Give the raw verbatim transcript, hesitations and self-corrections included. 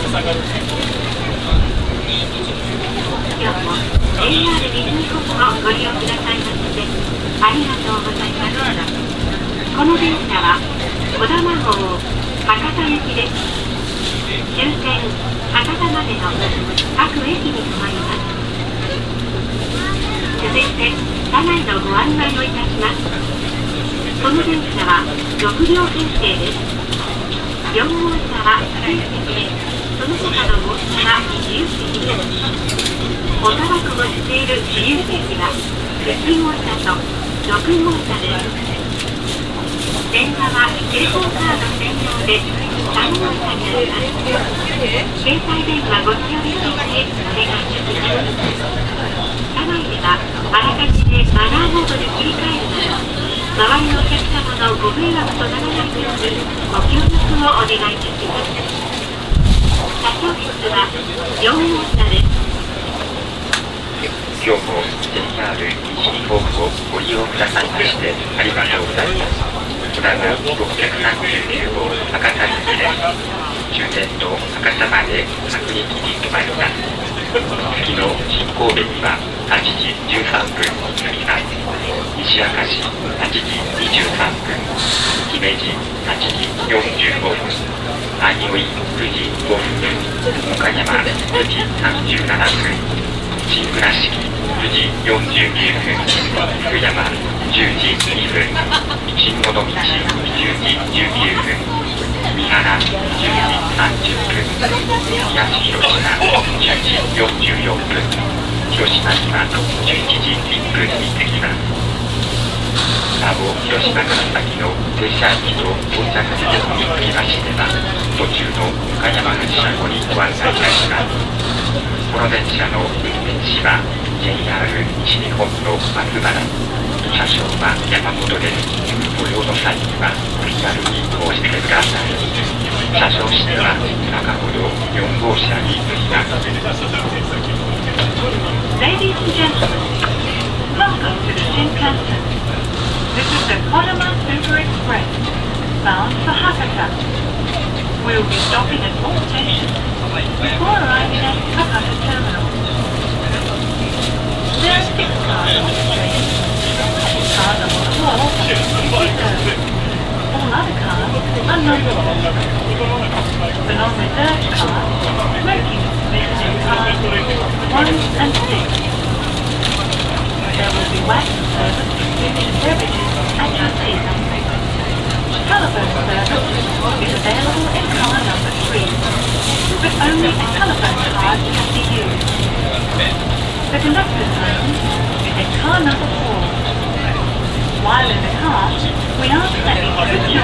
今日も ジェイアール 西日本をご利用くださいましてありがとうございます。この電車は小玉号博多行きです。終点博多までの各駅に停まります。続いて車内のご案内をいたします。この電車はろく両編成です。よん号車は指定席で、その他の号車は自由席です。おタバコを吸っている自由席はいち号車とろく号車です。電車は携行カード専用でさん号車にあります。携帯電話ご使用についてお願いいたします。車内ではあらかじめマナーモードに切り替えるなど、周りのお客様のご迷惑とならないようにご協力をお願いいたします。車掌室はよん号車です。 今日も ジェイアール 西日本をご利用くださいましてありがとうございます。こちらがろっぴゃくさんじゅうきゅう号博多行きです。終点の博多まで各駅に停まります。次の新神戸にははちじじゅうさんぷんになります。西明石はちじにじゅうさんぷん、姫路はちじよんじゅうごふん、相生くじごふん、岡山くじさんじゅうななふん、新倉敷くじよんじゅうきゅうふん、福山じゅうじにふん、新尾道じゅうじじゅうきゅうふん、三原じゅうじさんじゅっぷん、東広島じゅうじよんじゅうよんぷん、広島にはじゅういちじいっぷんに着きます。なお、広島から先の停車駅と到着時につきましては、途中の岡山発車後にご案内いたします。この電車の運転士は ジェイアール 西日本の松原、車掌は山本です。ご用の際にはお気軽に申し出てください。車掌室は中ほどよん号車に着きます。 Ladies and gentlemen, welcome to the Shinkansen. This is the Kodama Super Express, bound for Hakata. We will be stopping at all stations before arriving at Hakata Terminal. There are six cars on the train. Car number four is reserved. All other cars are non-reserved. The non-reserved cars, smoking is permitted in cars one and six. There will be wagon service including beverages at your seat. Telephone service is available in car number three, but only a telephone card can be used. The conductor's lounge is in car number four. While in the car, we ask that you switch